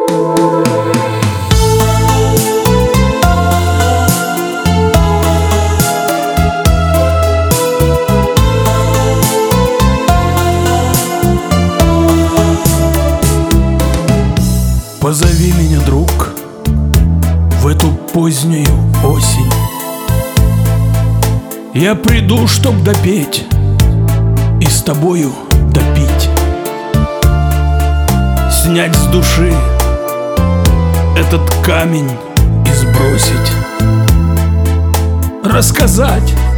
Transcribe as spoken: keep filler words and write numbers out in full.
Позови меня, друг, в эту позднюю осень. Я приду, чтоб допеть и с тобою допить, снять с души этот камень и сбросить, рассказать